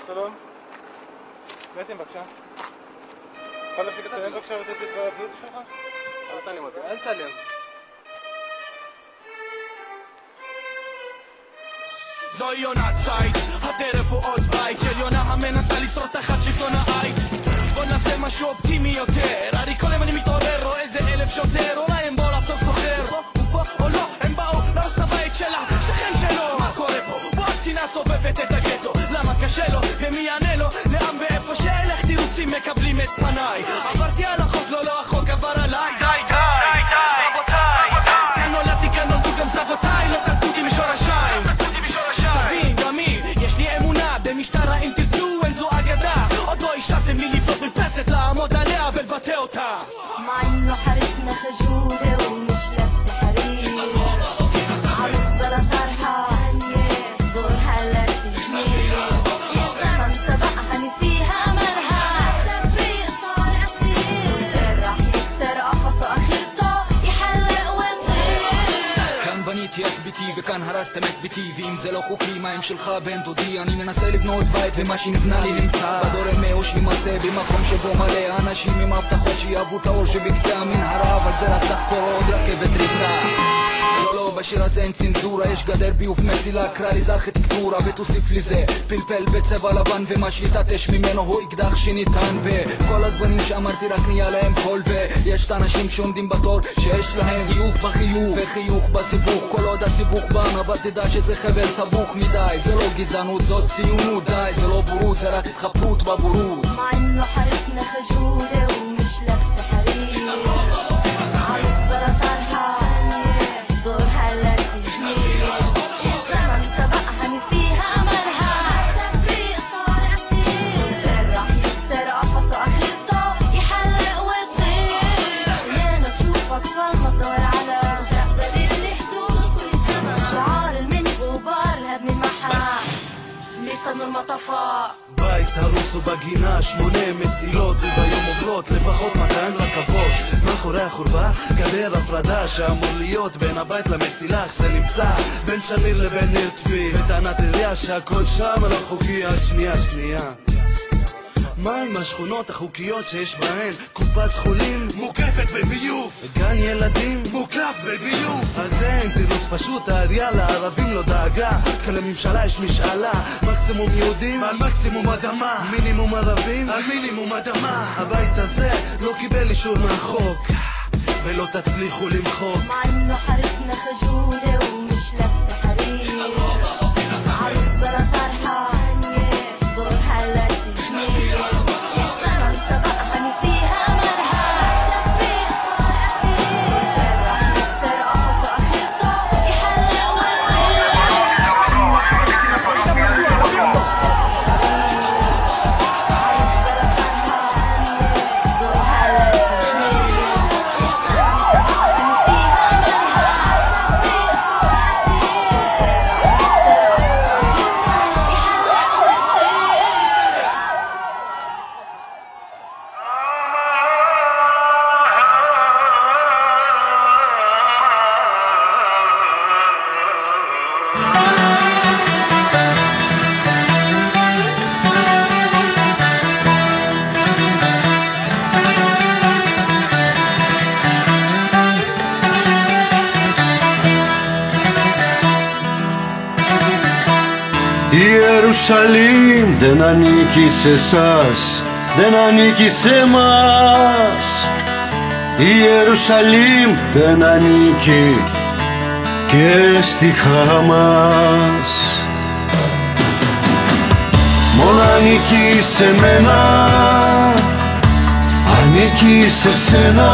שלום. נתן בבקשה. יכול להפסיק לצלם בבקשה ולתת לי את הזהות שלך? אל תצלם אותי, אל תצלם. זוהי יונת צייד, הטרף הוא עוד בית של יונה המנסה לשרוד תחת שלטון העית. בוא נעשה משהו אופטימי יותר, הרי כל יום אני מתעורר, רואה איזה 1000 שוטר, אולי הם באו לעצור סוחר, הוא פה או לא, הם באו להרוס את הבית שלה, שכן שלו. מה קורה פה? בוא הצנעה סובבת את הגטו, למה קשה לו ומי יענה לו, לאן ואיפה שאלך תירוצים מקבלים את פניי. עברתי על החוק, לא החוק עבר עליי. די רבותיי, כאן נולדתי, כאן נולדו גם סבותיי, לא קלטותי משורשיים. תבין גמי, יש לי אמונה במשטרה, אם תרצו אין זו אגדה, עוד לא השארתם לי לבנות מרפסת לעמוד עליה ולבטא אותה. مع انه حارتنا خجولة ومش لابسة حرير عروس بلا طرحة دورها لا تجميل يا زمن سبقها نسيها املها تفريق صار اسير راح يكسر قفصه اخرته يحلق ويطير. כאן בניתי את ביתי וכאן הרסתם את ביתי, ואם זה לא חוקי מה הם שלך בן דודי? אני מנסה לבנות בית ומה שנבנה לי נמצא בדור אמהו שימצא במקום שבו מלא אנשים עם הבטחות שיאהבו את האור שבקצה המנהרה, אבל זה רק לחפור עוד רכבת דריסה. לא, בשיר הזה אין צנזורה, יש גדר ביוב מסילה, קרא לי זה ארכיטקטורה ותוסיף לי זה פלפל בצבע לבן, ומה שיתעטש ממנו הוא אקדח שניתן בכל הזבנים שאמרתי רק נהיה להם קול, ויש את האנשים שעומדים בתור שיש להם חיוך בחיוך וחיוך בסיבוך, כל עוד הסיבוך בן, אבל תדע שזה חבל סבוך מדי, זה לא גזענות, זאת ציונות, די, זה לא בורות, זה רק התחפרות בבורות. مع انه حارتنا خجولة ومش لابسة حرير عروس بلا طرحة دورها لا تجميل يا زمن سبقها نسيها املها تفريق صار اسير راح يكسر قفصه اخرته يحلق ويطير خلينا نشوف اطفال ما تدور على مستقبل اللي حدود كل سنة شعار المني غبار الهدم المحا لسه نور ما طفى. בית הרוס ובגינה 8 מסילות וביום עוברות לפחות 200 רכבות, מאחורי החורבה גדר הפרדה שאמור להיות בין הבית למסילה, אך זה נמצא בין שניר לבין ניר צבי וטענת עירייה שהכל שם לא חוקי. השנייה מה עם השכונות החוקיות שיש בהן קופת חולים מוקפת בביוב, גן ילדים מוקף בביוב? על זה אין תירוץ פשוט, העירייה לערבים לא דאגה, כי לממשלה יש משאלה, מקסימום יהודים על מקסימום אדמה, מינימום ערבים על מינימום אדמה. הבית הזה לא קיבל אישור מהחוק ולא תצליחו למחוק. مع انه حارتنا خجولة ومش لابسة حرير عروس بلا طرحة دورها لا تجميل يا زمن سبقها نسيها املها تفريق صار اسير راح يكسر قفصه اخرته يحلق ويطير حارتنا خجولة ومش لابسة حرير عروس بلا طرحة دورها لا تجميل يا زمن سبقها نسيها املها تفريق صار Jerusalem δεν ανήκει σε εσάς, δεν ανήκει σε εμάς. Η Ιερουσαλήμ δεν ανήκει και στη Χαμάς. Μόνο ανήκει σε μένα, ανήκει σε σένα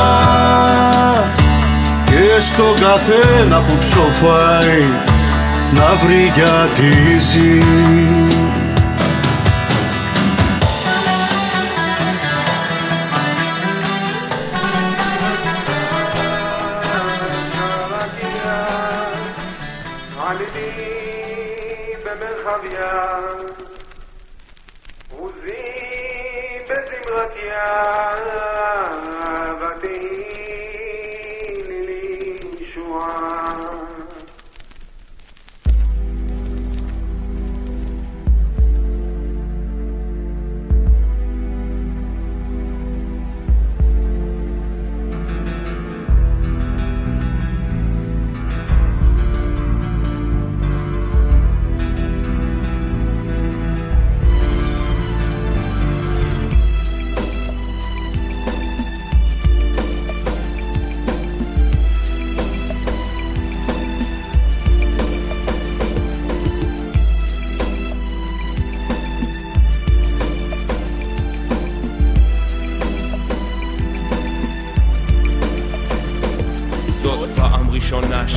και στον καθένα που ψοφάει να βρει γιατί ζει.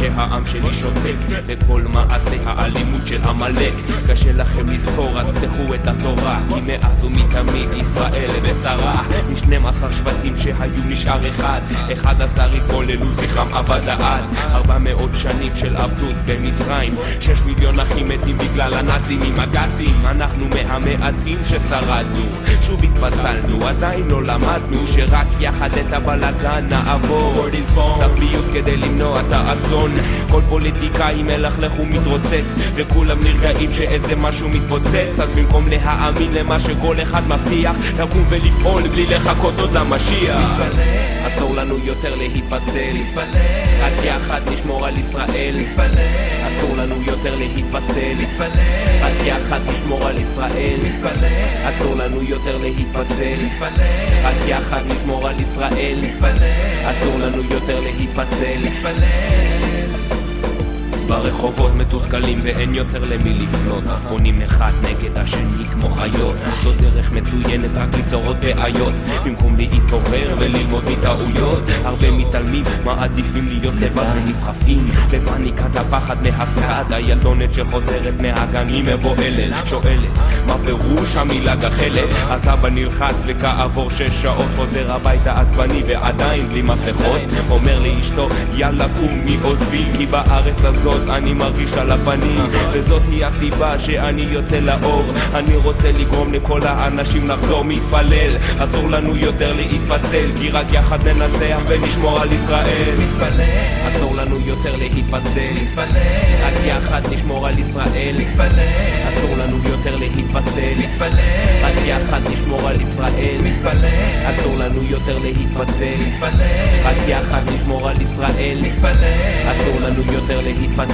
שהעם שלי שותק לכל מעשי האלימות של עמלק. קשה לכם לזכור אז תפתחו את התורה, כי מאז ומתמיד ישראל בצרה. מ12 שבטים שהיו נשאר אחד, 11 התבוללו זכרם אבד לעד. 400 שנים של עבדות במצרים, 6 מיליון אחים מתים בגלל הנאצים עם הגסים. אנחנו מהמעטים ששרדנו, שוב התפסלנו, עדיין לא למדנו שרק יחד את הבלגן נעבור. צריך פיוס כדי למנוע את האסון, כל פוליטיקאי מלכלך ומתרוצץ וכולם נרגעים שאיזה משהו מתפוצץ. אז במקום להאמין למה שכל אחד מבטיח, לקום ולפעול בלי לחכות עוד למשיח. אסור לנו יותר להתפצל, רק יחד נשמור על ישראל. אסור לנו יותר להתפצל, רק יחד נשמור על ישראל. אסור לנו יותר להתפצל, רק יחד נשמור על ישראל. אסור לנו יותר להתפצל. ברחובות מתוסכלים ואין יותר למי לפנות, אז פונים אחד נגד השני כמו חיות. זו דרך מצוינת רק ליצור עוד בעיות במקום להתעורר וללמוד מטעויות. הרבה מתעלמים, מעדיפים להיות לבד ונסחפים בפניקת הפחד מהסעד. הילדונת שחוזרת מהגן היא מבועלת, שואלת מה פירוש המילה גחלת. אז אבא נלחץ וכעבור 6 שעות חוזר הביתה עצבני ועדיין בלי מסכות. אומר לאשתו יאללה קומי עוזבי, כי בארץ הזאת אני מרגיש על הפנים, וזאת היא הסיבה שאני יוצא לאור. אני רוצה לגרום לכל האנשים לחזור מתפלל. אסור לנו יותר להתפצל, כי רק יחד ננצח ונשמור על ישראל. אסור לנו יותר להתפצל, רק יחד נשמור על ישראל. אסור לנו יותר להתפצל, רק יחד נשמור על ישראל. אסור לנו יותר להתפצל, רק יחד נשמור על ישראל. אסור לנו יותר להתפצל.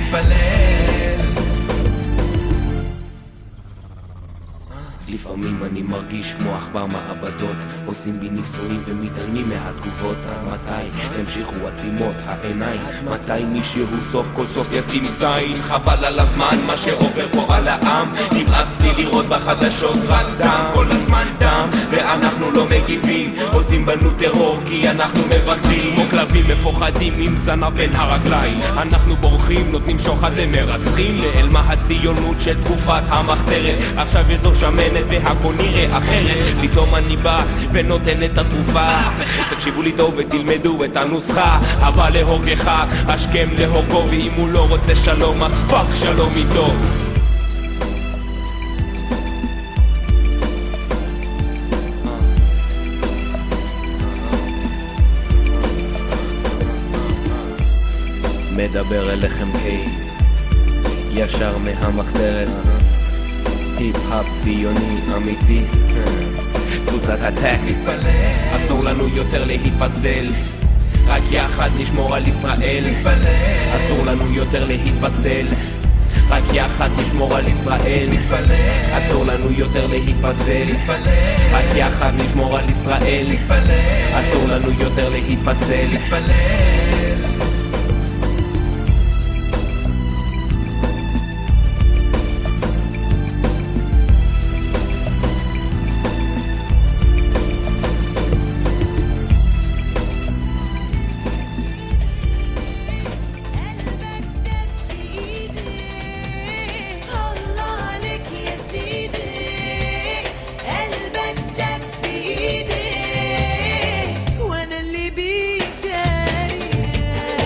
לפעמים אני מרגיש כמו עכבר מעבדות, עושים בי ניסויים ומתעלמים מהתגובות. מתי המשיכו עצימות העיניים? מתי מישהו סוף כל סוף ישים זין? חבל על הזמן מה שעובר פה על העם, נמאס לי לראות בחדשות רק דם, כל הזמן דם, ואנחנו לא מגיבים. עושים בנו טרור כי אנחנו מבקרים, כמו כלבים מפוחדים עם זנב בין הרגליים. אנחנו בורחים, נותנים שוחד למרצחים, נעלמה הציונות של תקופת המחתרת. עכשיו יש דור שמנת והכל נראה אחרת. פתאום אני בא ונותן את התרופה, תקשיבו לי טוב ותלמדו את הנוסחה. הבא להורגך השכם להורגו, ואם הוא לא רוצה שלום אז פאק שלום איתו. מדבר אליכם ישר מהמחתרת, היפ-הפ ציוני אמיתי, קבוצת הטק. אסור לנו יותר להתפצל, רק יחד נשמור על ישראל. אסור לנו יותר להתפצל, רק יחד נשמור על ישראל. אסור לנו יותר להתפצל, רק יחד נשמור על ישראל. אסור לנו יותר להתפצל. وانا اللي بيداري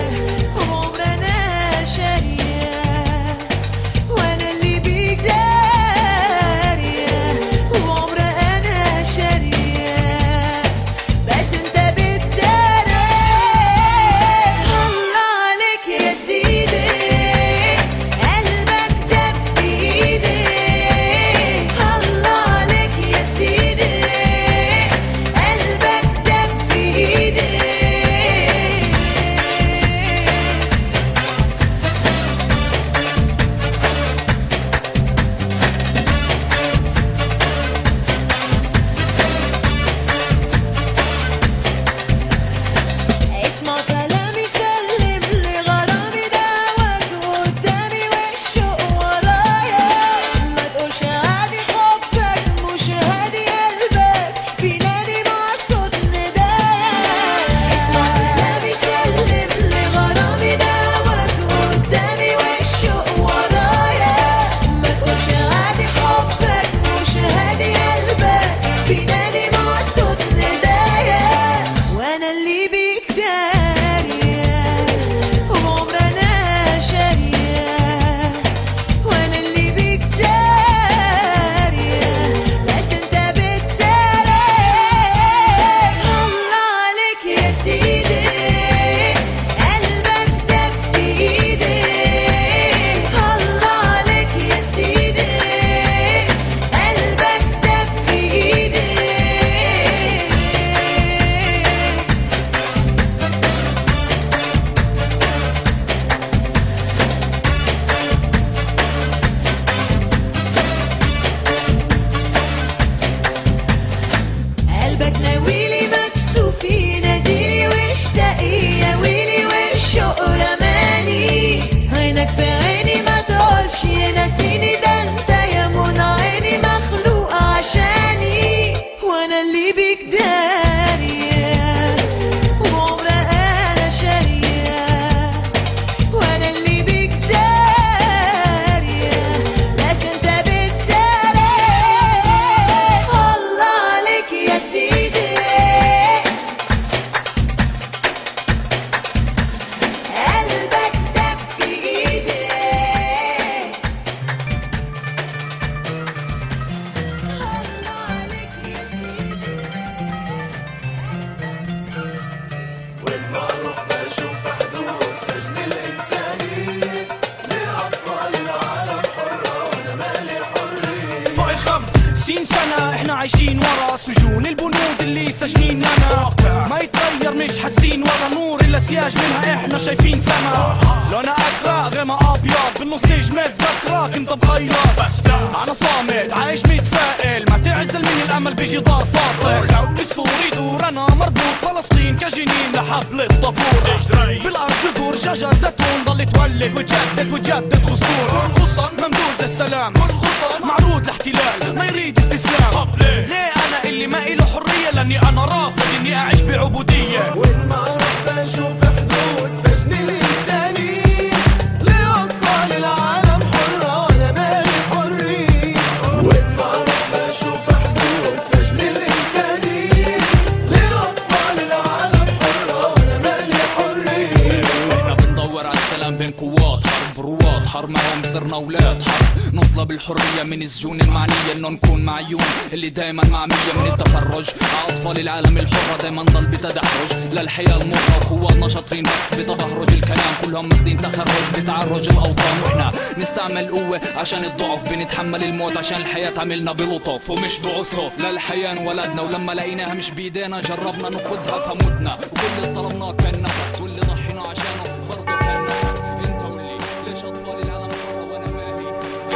50 سنة احنا عايشين ورا سجون البنود اللي سجنيننا ما يتغير مش حاسين ورا نور الا سياج منها احنا شايفين سما لونها ازرق غيمها ابيض بالنص نجمة ذكرك انت بخيرك انا صامت عايش متفائل ما تعزل من الامل بيجي دار فاصل السوري دور انا مربوط فلسطين كجنين لحبل الطابور بالارض جذور شجر زيتون ضل تولد وتجدد وتجدد غصون ممدود للسلام معروض لاحتلال ما يريد استسلام ليه انا اللي ما إله حرية لاني انا رافض اني اعيش بعبودية وين ما رحت اشوف حدود سجن الانساني لاطفال العالم حرة وانا مالي حرية وين ما رحت اشوف حدود سجن الانساني لاطفال العالم حرة وانا مالي حرية احنا بندور على السلام بين قوات حرب رواد حرب معهم صرنا اولاد حرب نطلب الحرية من السجون المعنية انه نكون معيون اللي دايما معمية من التفرج اطفال العالم الحرة دايما ضل بتدحرج للحياة المرة قواتنا شاطرين بس بتبهرج الكلام كلهم ماخدين تخرج بتعرج الاوطان واحنا نستعمل قوة عشان الضعف بنتحمل الموت عشان الحياة تعملنا بلطف ومش بعسف للحياة انولدنا ولما لقيناها مش بايدينا جربنا ناخدها فمتنا وكل اللي طلبناه كان نفس واللي ضحينا عشانه برضه كان نفس انت واللي ليش اطفال العالم حرة وانا مالي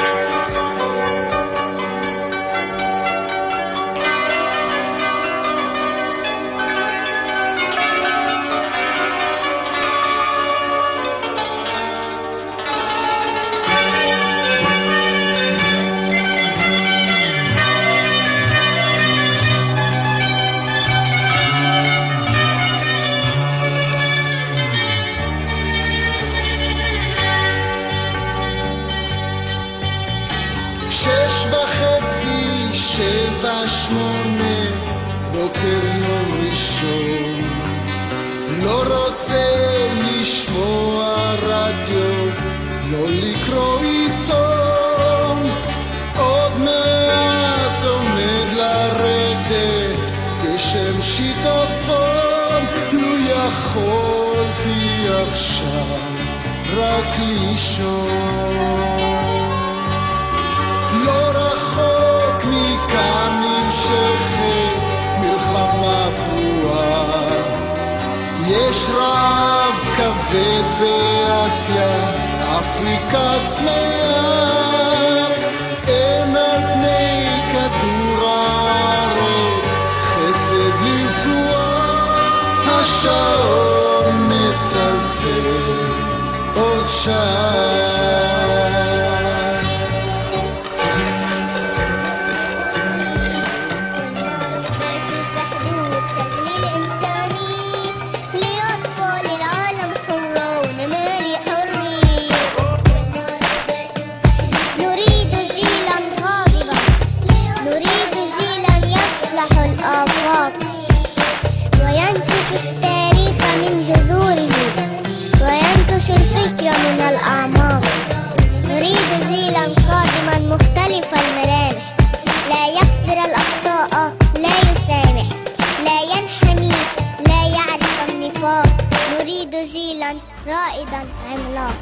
שמונה בוקר יום ראשון לא רוצה לשמוע רדיו לא לקרוא עיתון עוד מעט עומד לרדת גשם שיטפון לו יכולתי עכשיו רק לישון לא רחוק מכאן נמשכת מלחמה פרועה יש רעב כבד באסיה אפריקה צמאה אין על פני כדור הארץ חסד לרפואה השעון מצלצל עוד שעה من الأعماق نريد جيلا قادما مختلف الملامح لا يغفر الأخطاء لا يسامح لا ينحني لا يعرف النفاق نريد جيلا رائدا عملاق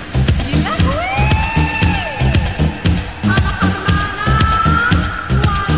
أنا حرمانة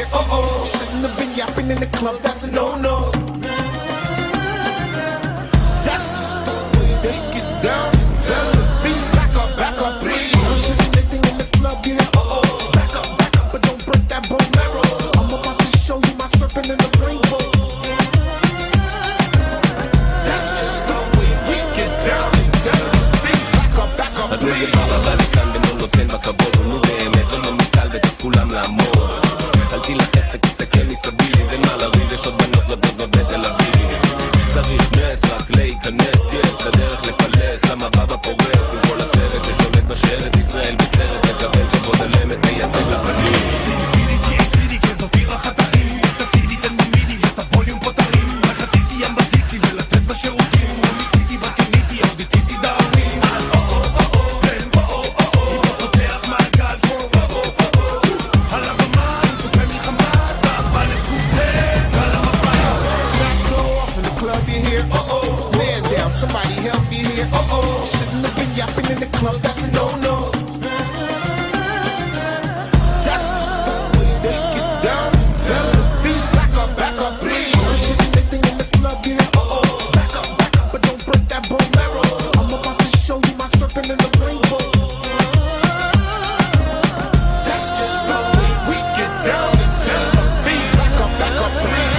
here, shouldn't have been yapping in the club, that's a no-no. That's just the way they get down. Tell the beats back up, please. No shit anything in the club here, back up, but don't break that bone marrow. I'm about to show you my serpent in the rainbow. That's just the way we get down. Tell the beats back up, אז please. נגד בא בא לי כאן ולא נותן בכבוד, נו באמת לא מסתלבט אז כולם לעמוד. אל תילחץ ותסתכל מסביב, אין מה לריב, יש עוד בנות רבות בתל אביב. צריך נס רק להיכנס, יש לדרך לפלס, למה בא בפורץ עם כל הצוות ששולט בשרת, ישראל בסרט לקבל כבוד על אמת מייצג לפנים. סידי כן זאת עיר החתרים, זאת הסידי תן במידי ואת הווליום פה תרים, רק רציתי ים בציצי ולתת בשירותים, לא מציתי בקניתי, עוד איתי דאווים, אז בן היפו פותח מעגל על הבמה, עם תוקי מלחמה, תאפה לקופת על המפה. Shots go off in the club, you hear, man down, somebody help me here, shouldn't have been yapping in the club, that's a no-no. That's just the way they get down. Tell the beats back up, please. No shit anything in the club here, back up, but don't break that bone marrow. I'm about to show you my serpent in the rainbow. That's just the way we get down. Tell the beats back up, please.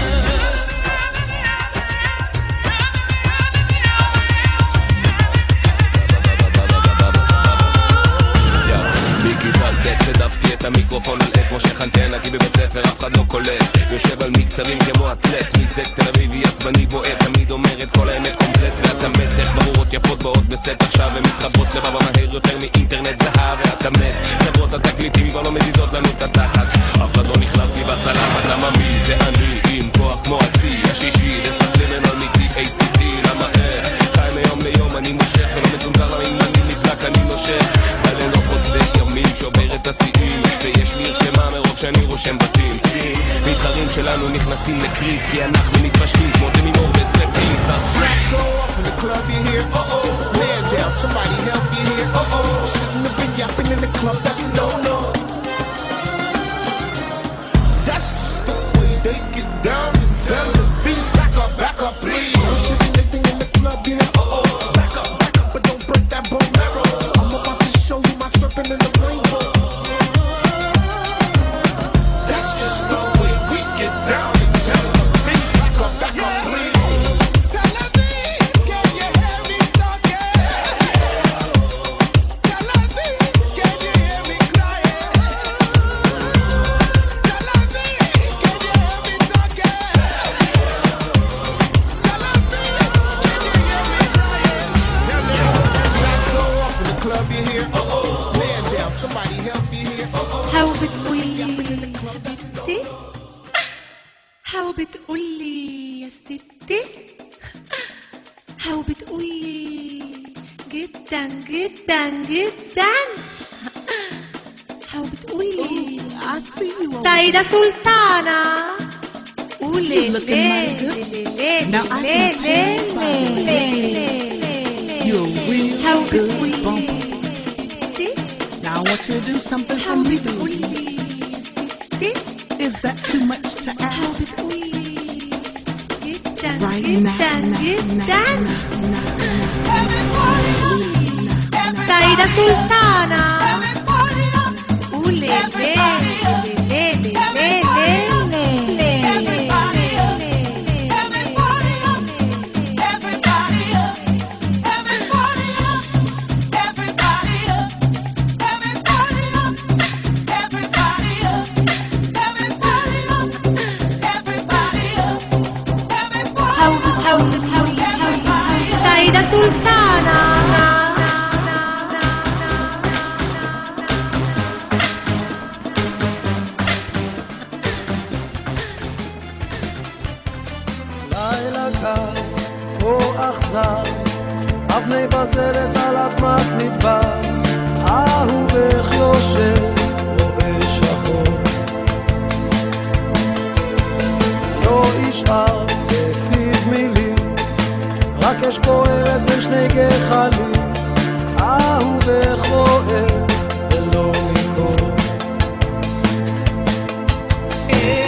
שדפתי את המיקרופון על עת מושך אנטנה כי בבית ספר אף אחד לא קולט יושב על מקצרים כמו אטלט מזק תל אביבי עצבני בועט תמיד אומר את כל האמת קומפלט ואתה מת איך ברורות יפות באות בסט עכשיו הן מתחברות לבבה מהר יותר מאינטרנט זהב ואתה מת חברות התקליטים כבר לא מזיזות לנו את התחת אף אחד לא נכנס לי בצלחת למה מי זה אני עם כוח כמו הצי השישי לסבלמן על מיתי ACT למה איך חי מיום ליום אני מושך ולא מצונזר אם אני נדלק אני נושך בלילות חוצה ימים שובר את השיאים ויש לי עיר שלמה מרוב שאני רושם בתים סין מתחרים שלנו נכנסים לקריס כי אנחנו מתפשטים כמו דמימור בסטפים Tracks go off in the club, you hear, man down, somebody help me here, shouldn't have been yapping in the club, that's a no-no. That's just the way they get down. Tell the beats back up, please. No shit anything in the club here, back up, but don't break that bone marrow. I'm about to show you my serpent in the rainbow. That's just the way we get down. Tell the beats back up, please. هاو بتقولي يا ستي هاو بتقولي جدا جدا جدا هاو بتقولي سيدة سلطانة قولي ليه هاو بتقولي Now I want you to do something for me. Is that too much to ask? Right now. سيدة سلطانة قولي ليه سيدة سلطانة לילה קר, כה אכזר, אבני בזרת על אדמת מדבר, אהובך יושב, רואה שחור. לא ישאר בפיו מילים, רק אש בוערת בין שני גחלים, אהובך רואה ולא מקור.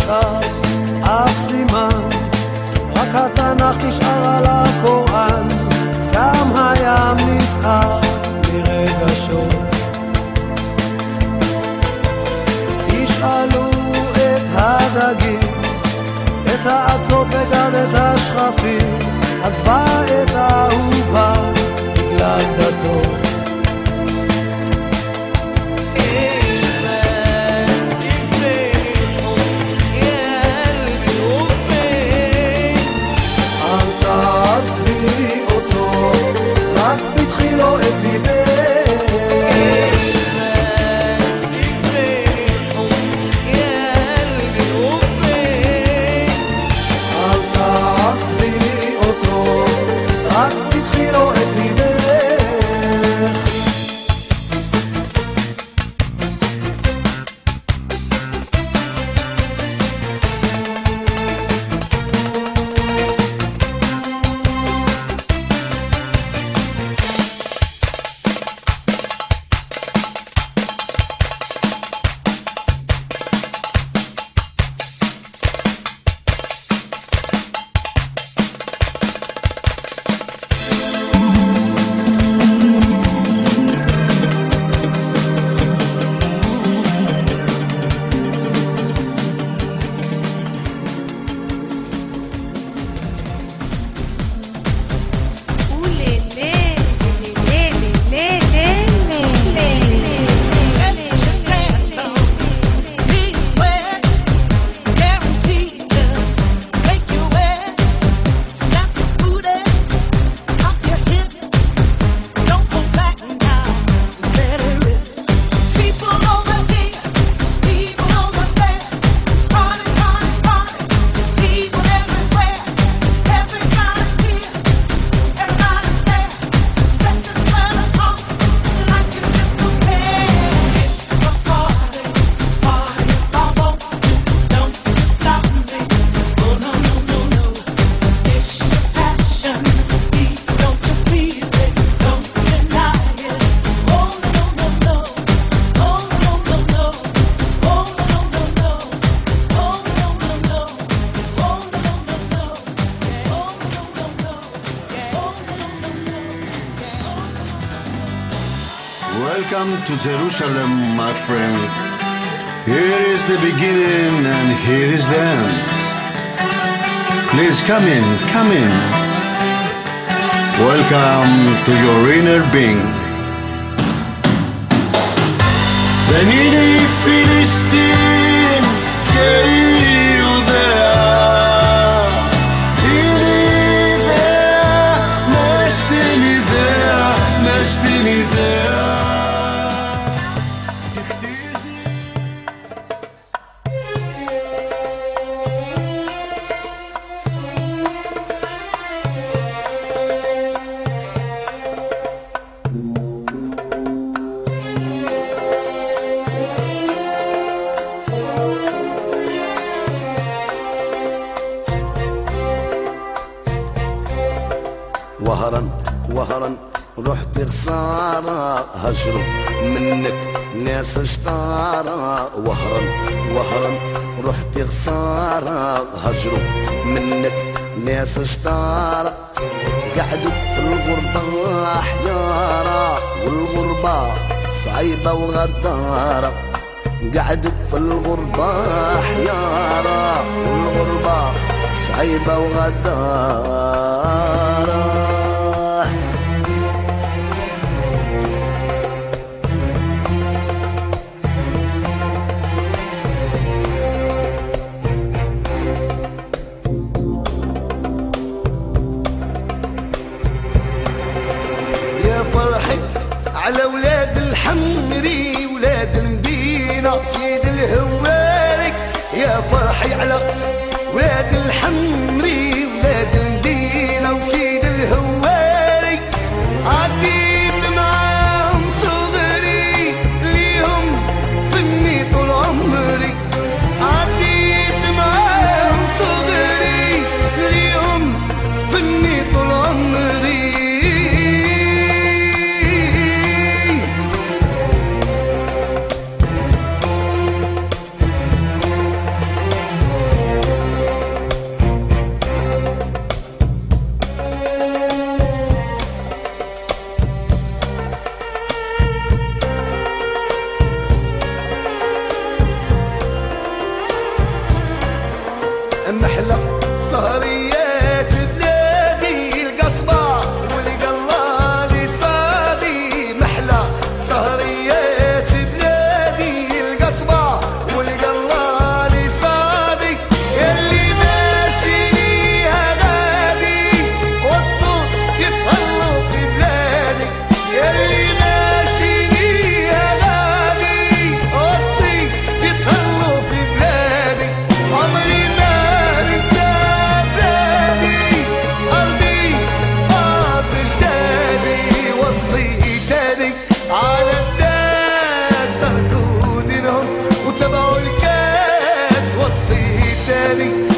נשאר אף סימן, רק התנ"ך נשאר על הקוראן, גם הים נסער מרגשות. תשאלו את הדגים, את האצות וגם את השכפים, עזבה את האהובה בגלל דתו. Welcome to Jerusalem, my friend. Here is the beginning and here is the end. Please come in, come in. Welcome to your inner being. The needy Philistine gave you there. Needy there, destiny there, destiny there. وهرا رحت خسارة هجروا منك ناس اشطارة. وهرا رحت خسارة هجروا منك ناس اشطارة. قعدوا في الغربة حيارة والغربة صعيبة وغدارة. قعدوا في الغربة حيارة والغربة صعيبة وغدارة. على ولاد الحمري ولاد المدينة سيد الهواري. يا فرحي على ولاد الحمري ولاد المدينة وسيد الهواري. عديت معاهم صغري ليهم فني طول عمري. عديت معاهم صغري ليهم فني طول عمري. محلى سهريات بلادي القصبة والقلالي صادي محلى سهريات بلادي القصبة والقلالي صادي اللي ماشي ليها غادي والصوت يتهلو في بلادي اللي ماشي ليها غادي والصوت يتهلو في بلادي عمري ما ننسى بلادي أرضي أرض جدادي وصيتني على الناس تركوا دينهم وتبعوا الكاس وصيتني